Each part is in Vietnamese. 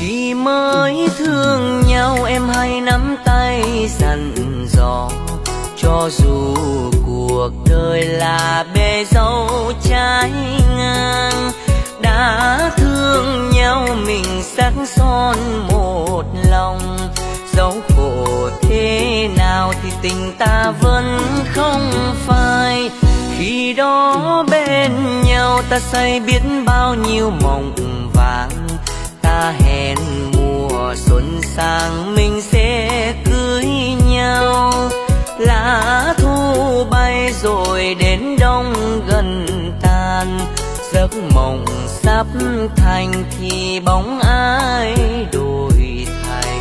Khi mới thương nhau em hay nắm tay dặn dò, cho dù cuộc đời là bể dâu trái ngang. Đã thương nhau mình sắc son một lòng, dẫu khổ thế nào thì tình ta vẫn không phai. Khi đó bên nhau ta say biết bao nhiêu mộng vàng, ta hẹn mùa xuân sang mình sẽ cưới nhau. Lá thu bay rồi đến đông gần tan, giấc mộng sắp thành thì bóng ai đổi thay.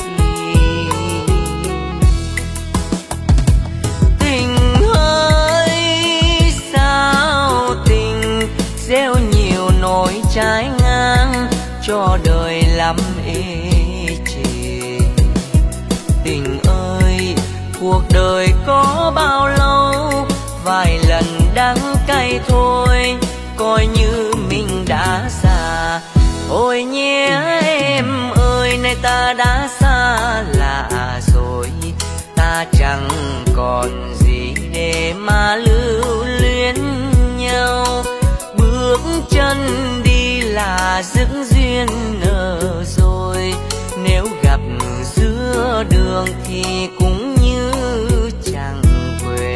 Tình ơi sao tình gieo nhiều nỗi trái ngang, cho đời lắm ê chề. Tình ơi cuộc đời có bao lâu, vài lần đắng cay thôi, coi như mình đã già. Ôi nhé em ơi, nay ta đã xa lạ rồi, ta chẳng còn gì để mà lưu luyến nhau. Bước chân đi là dựng duyên nợ rồi, nếu gặp giữa đường thì cũng như chẳng quen.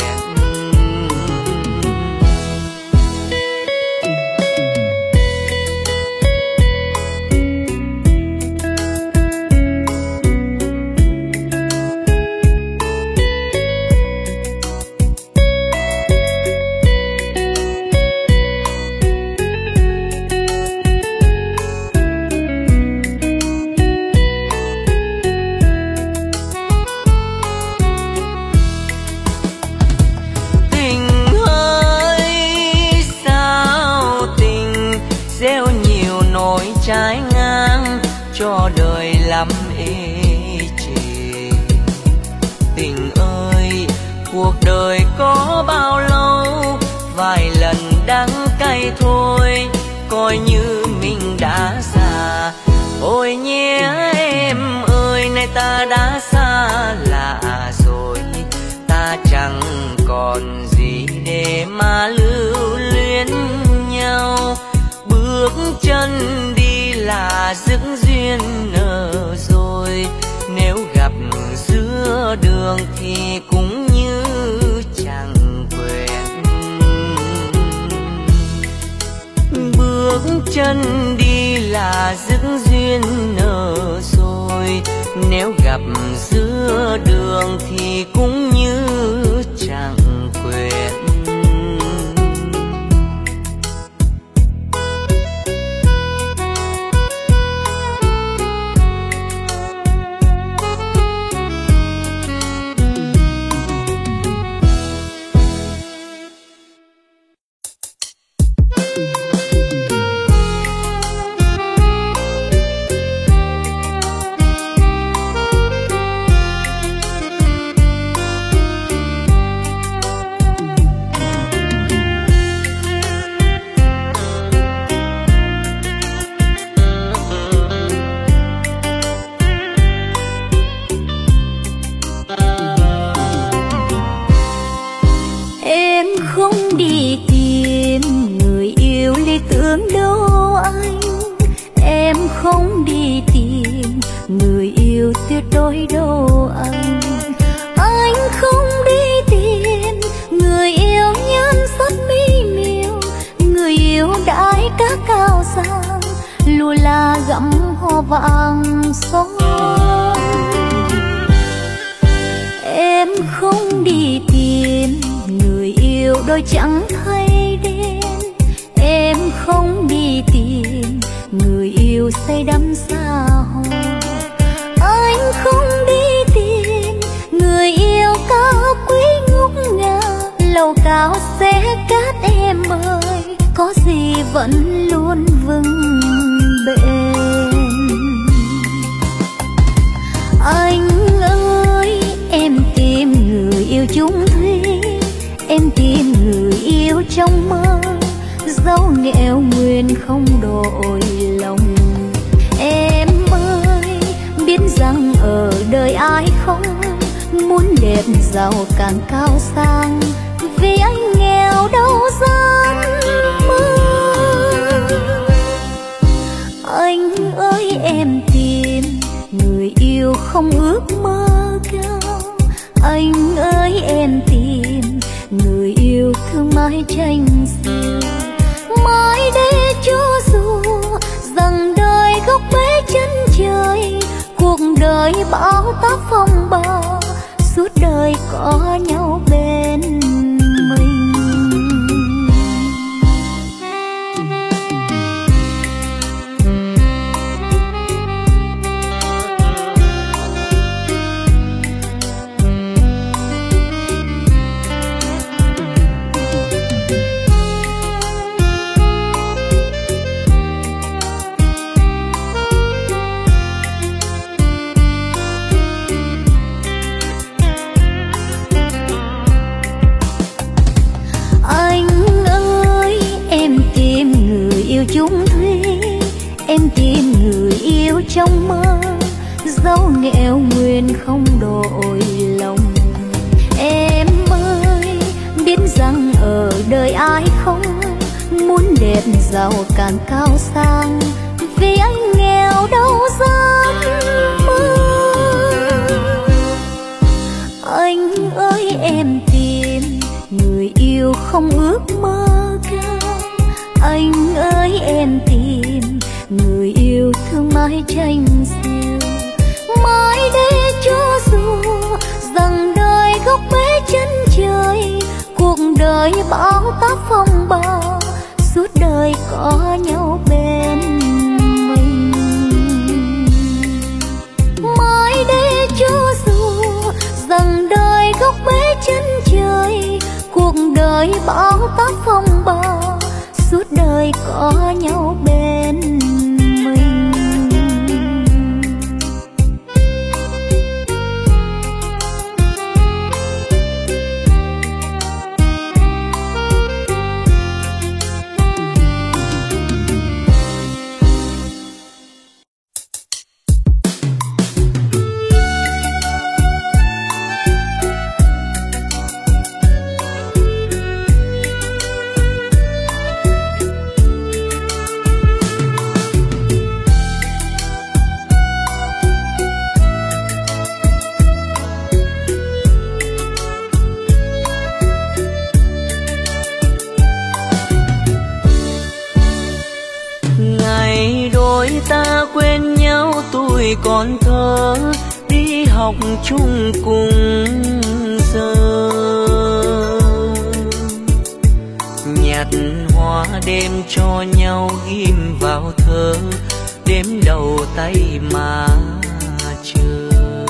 Trái ngang cho đời lắm ê chề. Tình ơi cuộc đời có bao lâu, vài lần đắng cay thôi, coi như mình đã già. Ôi nhé em ơi, nay ta đã xa lạ rồi, ta chẳng còn gì để mà lưu luyến nhau. Bước chân đi là dựng duyên nợ rồi, nếu gặp giữa đường thì cũng như chẳng quen. Bước chân đi là dựng duyên nợ rồi, nếu gặp giữa đường thì cũng như chẳng quen. dẫu nghèo nguyên không đổi lòng. Em ơi muốn đẹp giàu càng cao sang, vì anh nghèo đâu dám mơ. Anh ơi em tìm người yêu không ước mơ cao. Anh ơi em tìm người yêu thương mãi tranh xiêu, mãi để cho dù rằng đời góc bế chân trời, cuộc đời bão táp phong ba, suốt đời có nhau bên mình. Chung thủy, em tìm người yêu trong mơ, dẫu nghèo nguyên không đổi lòng. Em ơi biết rằng ở đời ai không muốn đẹp giàu càng cao sang, vì anh nghèo đâu dám mơ. Anh ơi em tìm người yêu không ước mơ cao. Anh ơi em tìm người yêu thương mãi tranh xiêu, mãi để cho dù rằng đời góc bế chân trời, cuộc đời bão táp phong ba, suốt đời có nhau bên mình. Mãi để cho dù rằng đời góc bế chân trời, cuộc đời bão táp phong ba, suốt đời có nhau bên mình. Ta quên nhau tuổi còn thơ, đi học chung cùng giờ. Nhặt hoa đêm cho nhau ghim vào thơ, đếm đầu tay mà chờ.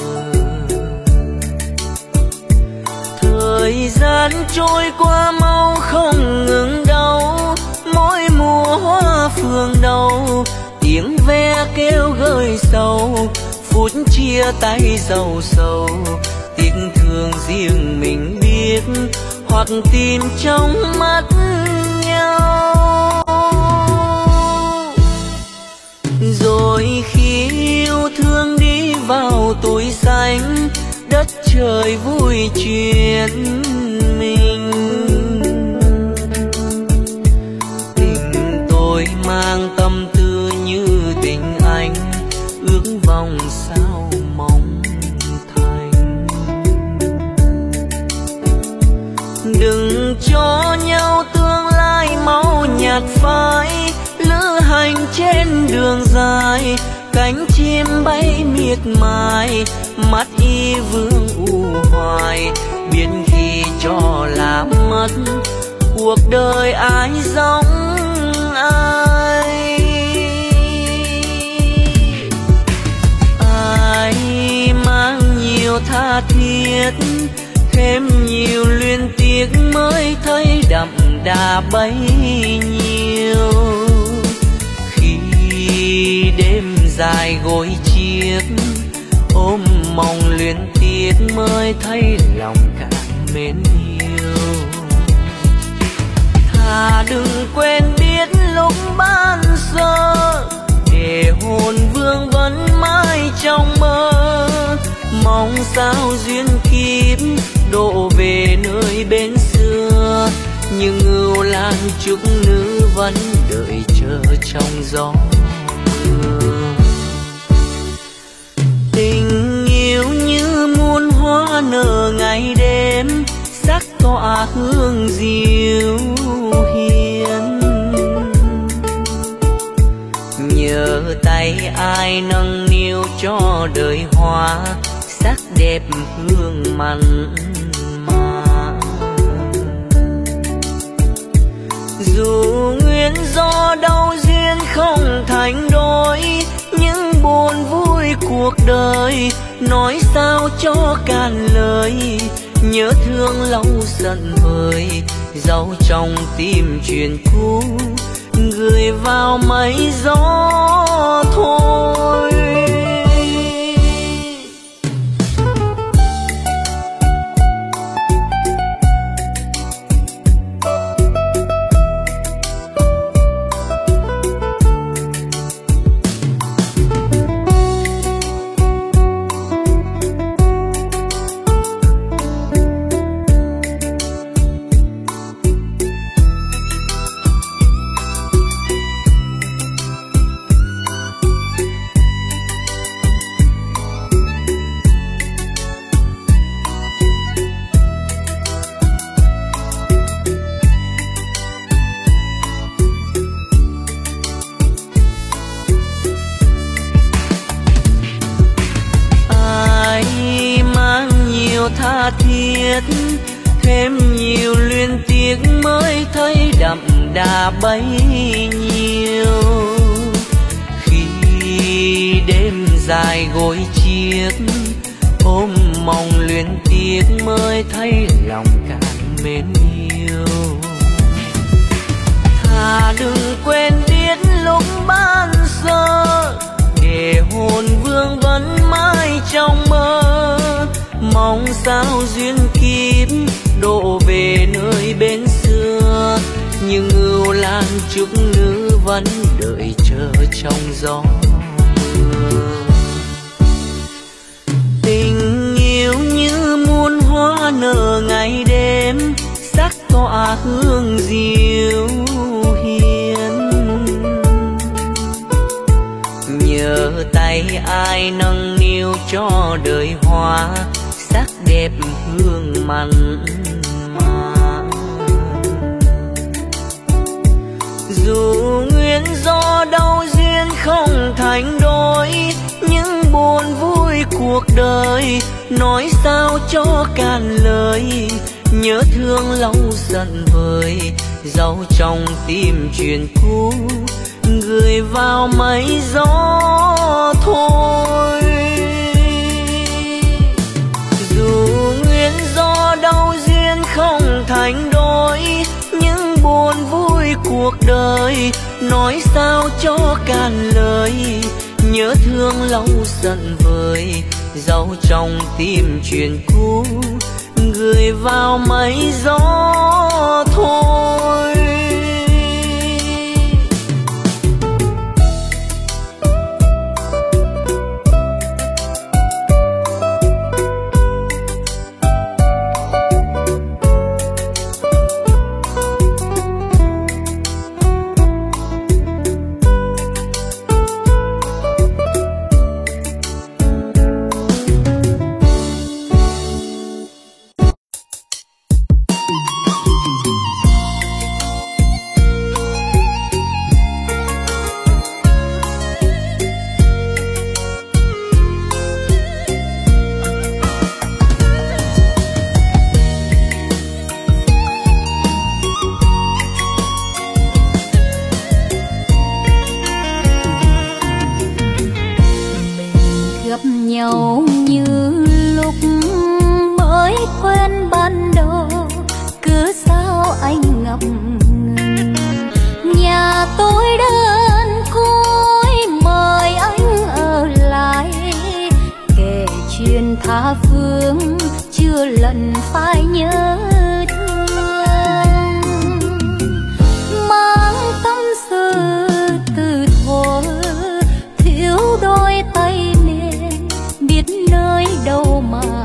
Thời gian trôi qua mau không ngừng đâu, mỗi mùa hoa phường đầu tiếng ve kêu gợi sầu, phút chia tay sầu sầu. Tiếc thương riêng mình biết, hoặc tìm trong mắt nhau. Rồi khi yêu thương đi vào tuổi xanh, đất trời vui chuyện mình. Tình tôi mang tâm tư như tình anh, ước vòng sao mong thành. Đừng cho nhau tương lai mau nhạt phai, lữ hành trên đường dài, cánh chim bay miệt mài, mắt y vương u hoài. Biết khi cho làm mất cuộc đời ai giống ai. Ai mang nhiều tha thiết, thêm nhiều luyến tiếc mới thấy đậm đà bấy nhiêu. Khi đêm dài gối chiếc, ôm mong luyến tiếc mới thấy lòng càng mến yêu. Thà đừng quên biết lúc ban sơ, để hồn vương vẫn mãi trong mơ. Mong sao duyên kiếp độ về nơi bên xưa, nhưng ưu lan trúc nữ vẫn đợi chờ trong gió mưa. Tình yêu như muôn hoa nở ngày đêm, sắc tỏa hương diệu hiền. Nhờ tay ai nâng niu cho đời hoa, sắc đẹp hương mặn mà. Dù nguyên do đâu duyên không thành đôi, những buồn vui cuộc đời nói sao cho cạn lời. Nhớ thương lâu giận vơi, dấu trong tim chuyện cũ, gửi vào mây gió thôi. Tha thiết thêm nhiều luyến tiếc mới thấy đậm đà bấy nhiêu. Khi đêm dài gối chiếc ôm mong luyến tiếc mới thấy lòng càng mến yêu. Thà đừng quên biết lúc ban sơ, để hồn vương vẫn mãi trong mơ. Mong sao duyên kiếp độ về nơi bên xưa, nhưng ưu lan trúc nữ vẫn đợi chờ trong gió mưa. Tình yêu như muôn hoa nở ngày đêm, sắc tỏa hương diệu hiền. Nhờ tay ai nâng niu cho đời hoa, sắc đẹp hương mặn mà. Dù nguyên do đâu duyên không thành đôi, những buồn vui cuộc đời nói sao cho cạn lời. Nhớ thương lâu giận vơi, dấu trong tim chuyện cũ, gửi vào mây gió thôi. Dù nguyên do đâu duyên không thành đôi, những buồn vui cuộc đời nói sao cho cạn lời. Nhớ thương lâu giận vơi, dấu trong tim chuyện cũ, gửi vào mây gió thôi. nhau như lúc mới quen ban đầu, cứ sao anh ngập ngừng. Nhà tôi đơn côi mời anh ở lại, kể chuyện tha phương chưa lần phải nhớ thương. Mang tâm sự từ thuở thiếu đôi tay mềm, biết nơi đâu mà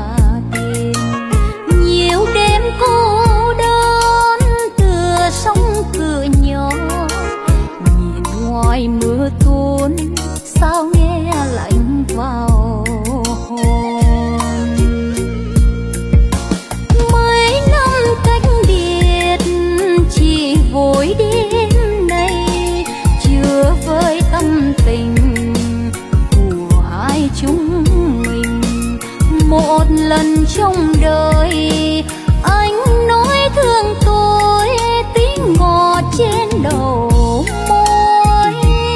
một lần trong đời. Anh nói thương tôi tiếng ngọt trên đầu môi.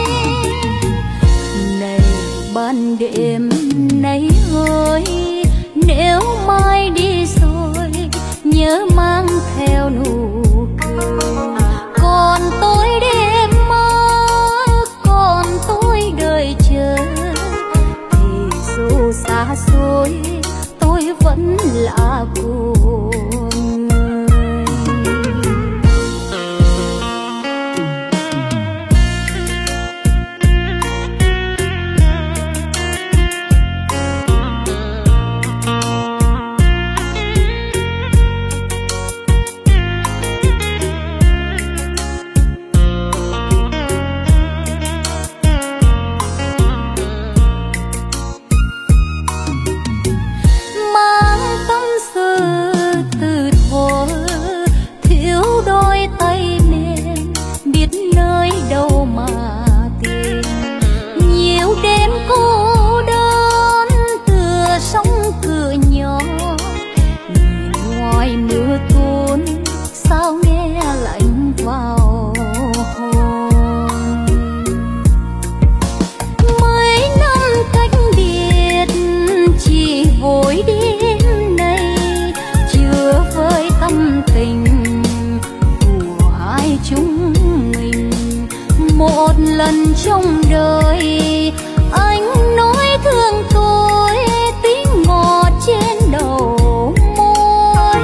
Này ban đêm nay ơi, nếu mai đi rồi nhớ mang theo nụ cười. Còn tôi đêm mơ, còn tôi đợi chờ, thì dù xa xôi tôi vẫn là của người. Một lần trong đời anh nói thương tôi tiếng ngọt trên đầu môi.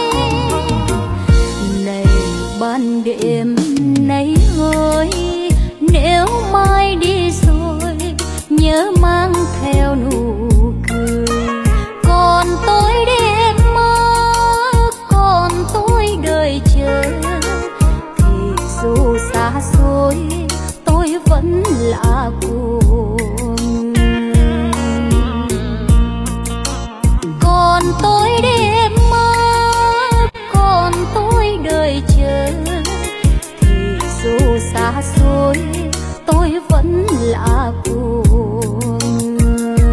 Này ban đêm nay ơi, nếu mai đi rồi nhớ mang theo nụ cười. Còn tôi đêm mơ, còn tôi đợi chờ, thì dù xa xôi tôi vẫn là của người. Còn tôi đêm mơ, còn tôi đợi chờ, thì dù xa xôi tôi vẫn là của người.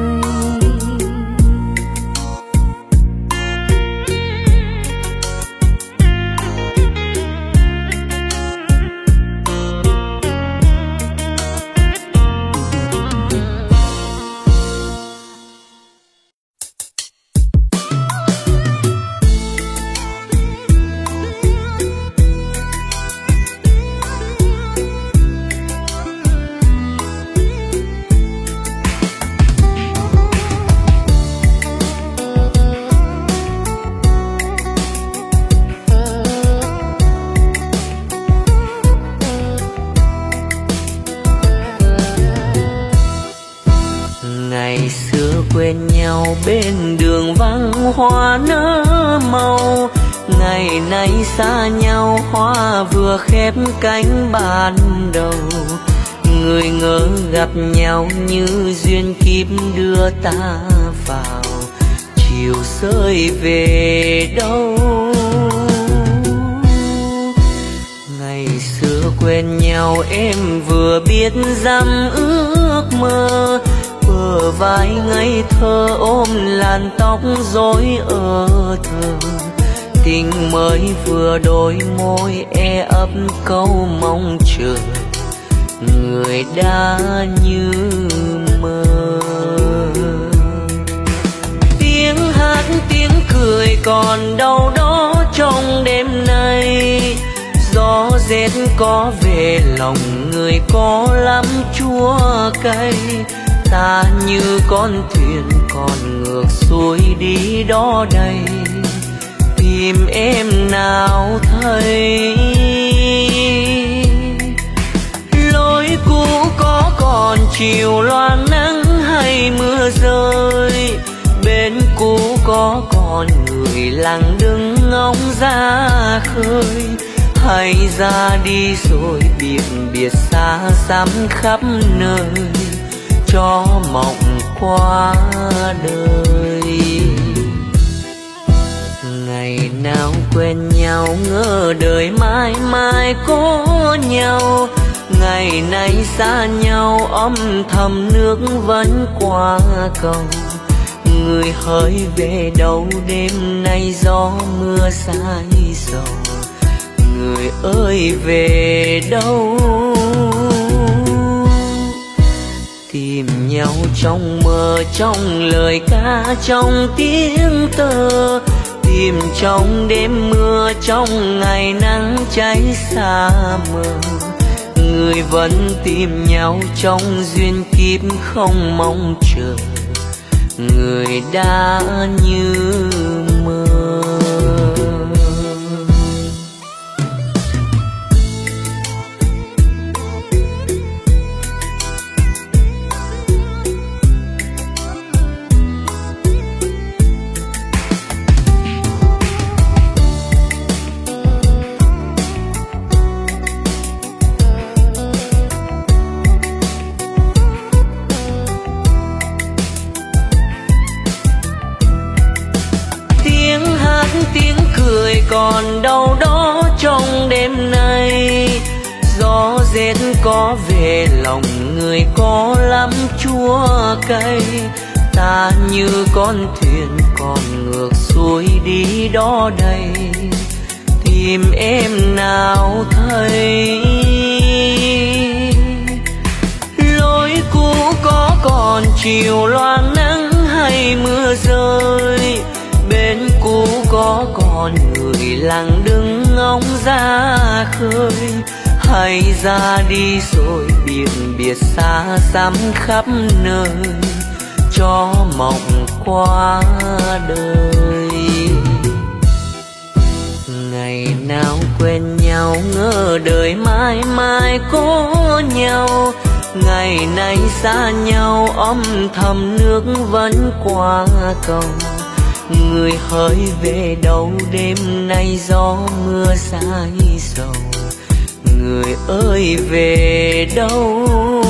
Quen nhau bên đường vắng hoa nở màu, ngày nay xa nhau hoa vừa khép cánh ban đầu. Người ngỡ gặp nhau như duyên kiếp đưa ta vào, chiều rơi về đâu. Ngày xưa quen nhau em vừa biết dăm ước mơ, bờ vai ngây thơ ôm làn tóc rối ở thơ. Tình mới vừa đôi môi e ấp câu mong chờ, người đã như mơ. Tiếng hát tiếng cười còn đâu đó trong đêm nay, gió rét có về lòng người có lắm chua cay. Ta như con thuyền còn ngược xuôi đi đó đây, tìm em nào thấy. Lối cũ có còn chiều loang nắng hay mưa rơi, bên cũ có còn người lặng đứng ngóng ra khơi. Hay ra đi rồi biệt biệt xa xăm khắp nơi, cho mộng qua đời. Ngày nào quen nhau ngỡ đời mãi mãi có nhau, ngày nay xa nhau âm thầm nước vẫn qua cầu. người hỡi về đâu đêm nay gió mưa say sầu. Người ơi về đâu, tìm nhau trong mơ, trong lời ca, trong tiếng tơ. Tìm trong đêm mưa, trong ngày nắng cháy xa mờ. Người vẫn tìm nhau trong duyên kiếp không mong chờ. Người đã như mơ. Còn đâu đó trong đêm nay, gió rét có về lòng người có lắm chua cay. Ta như con thuyền còn ngược xuôi đi đó đây, tìm em nào thấy. Lối cũ có còn chiều loang nắng hay mưa rơi, bên cũ có còn người lặng đứng ngóng ra khơi. Hay ra đi rồi biển biệt xa xăm khắp nơi, cho mộng qua đời. Ngày nào quên nhau ngỡ đời mãi mãi có nhau. Ngày nay xa nhau âm thầm nước vẫn qua cầu. Người hỡi về đâu đêm nay gió mưa say sầu. Người ơi về đâu,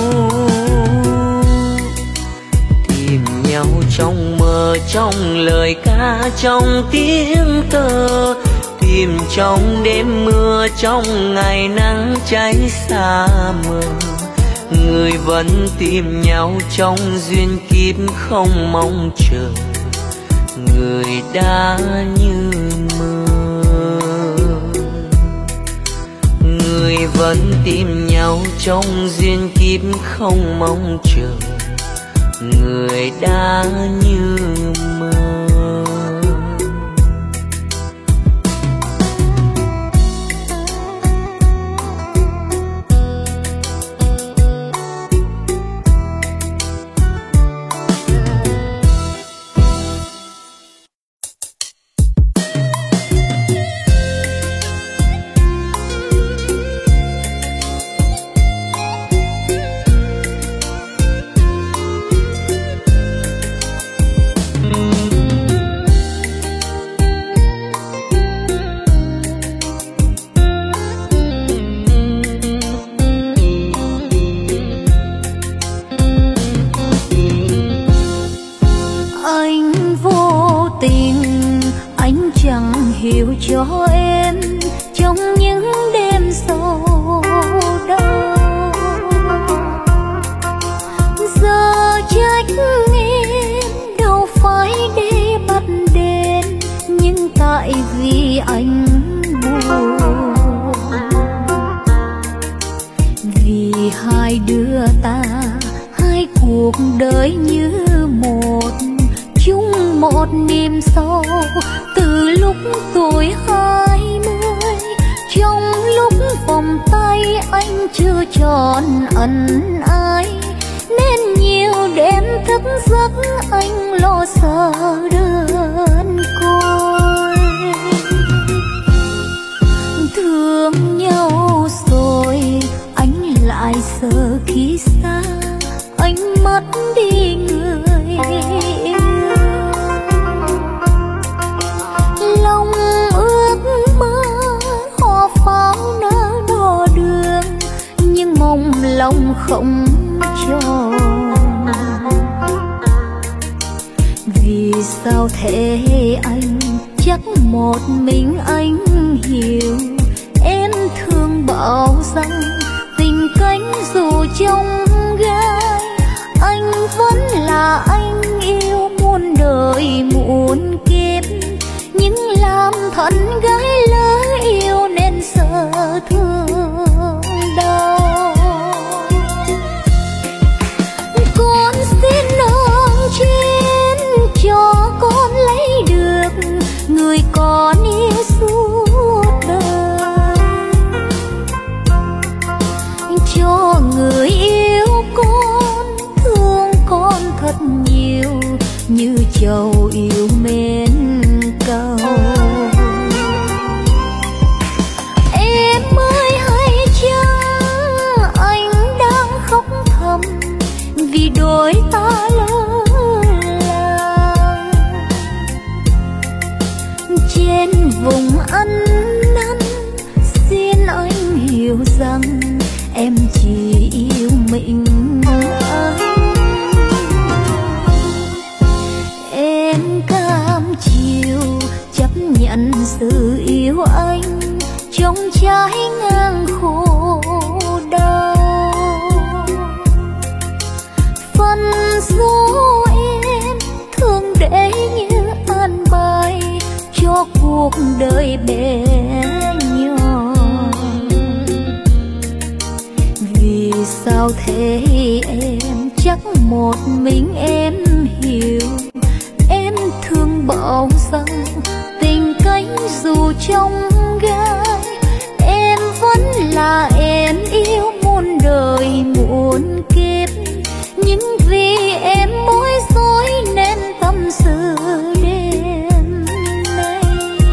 tìm nhau trong mơ, trong lời ca, trong tiếng tơ. Tìm trong đêm mưa, trong ngày nắng cháy xa mờ. Người vẫn tìm nhau trong duyên kiếp không mong chờ. Người đã như mơ, người vẫn tìm nhau trong duyên kiếp không mong chờ. Người đã như mơ. Hiểu cho em trong những đêm sầu đau. Giờ trách em đâu phải để bắt đền, nhưng tại vì anh buồn. Vì hai đứa ta, hai cuộc đời như một, chung một niềm sâu. Từ lúc tuổi 20, trong lúc vòng tay anh chưa tròn ẩn ai, nên nhiều đêm thức giấc anh lo sợ đơn côi. Thương nhau rồi anh lại sợ khi xa anh mất đi người yêu. Lòng ước mơ hoa pháo nở đò đường, nhưng mong lòng không tròn. Vì sao thế anh, chắc một mình anh hiểu. Em thường bảo rằng tình cánh dù trong gai, anh vẫn là anh yêu muôn đời. nhiều như chầu yêu mến cầu. Em ơi hay chăng anh đang khóc thầm vì đôi ta lỡ làng trên vùng ăn năn. Xin anh hiểu rằng em chỉ yêu mình anh. Em cam chịu chấp nhận sự yêu anh trong trái ngang khổ đau. Phần số em thương để như an bài cho cuộc đời bé nhỏ. Vì sao thế em chắc một mình em hiểu. Em thương bảo rằng tình cánh dù trong gai, em vẫn là em yêu muôn đời muôn kiếp. Nhưng vì em bối rối nên tâm sự đêm nay.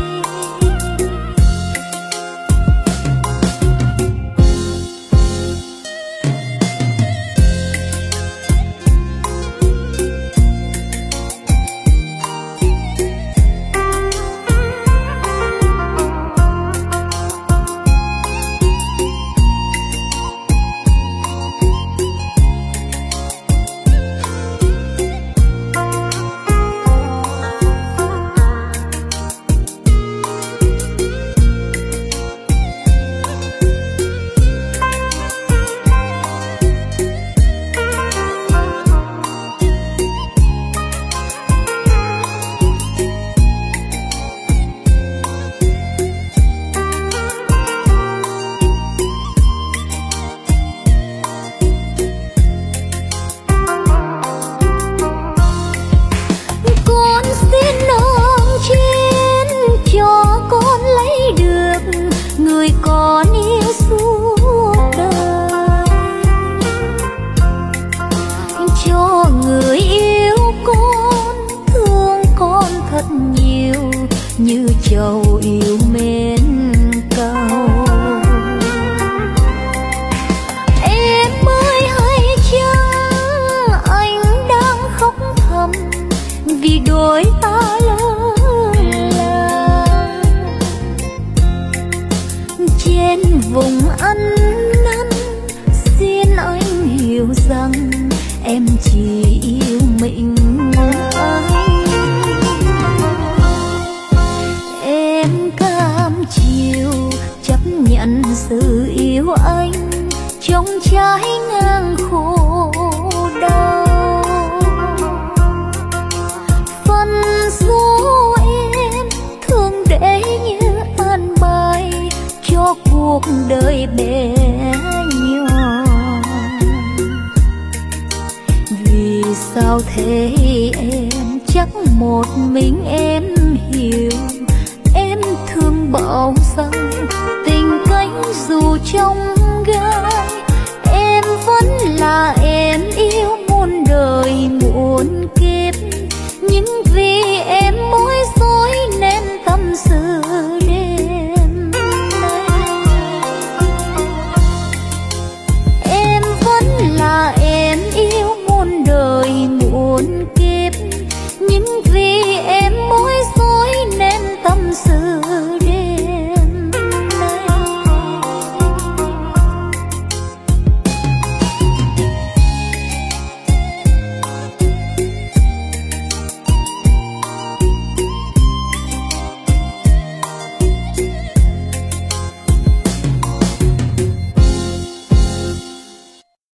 Như chầu yêu mến cầu. Em ơi hay chăng anh đang khóc thầm vì đôi ta lỡ làng trên vùng ăn năn. Xin anh hiểu rằng em chỉ yêu mình anh. Em cam chịu chấp nhận sự yêu anh trong trái ngang khổ đau. Phần số em thương để như an bài cho cuộc đời bé nhỏ. Vì sao thế em chắc một mình em hiểu. Em thương bảo rằng tình cánh dù trong gai, em vẫn là em